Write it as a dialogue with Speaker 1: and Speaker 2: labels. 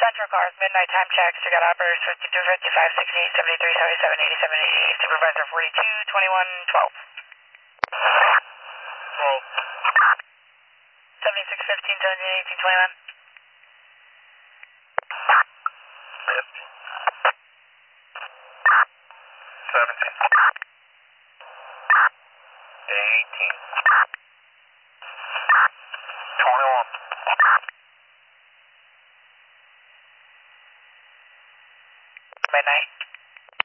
Speaker 1: Central cars, midnight time checks. We got operators 52, 55, 68, 73, 77, 87, 88. Supervisor 42, 21, 12. 76, 15, 17, 18, 21.
Speaker 2: 17. 18. 21.
Speaker 1: Midnight.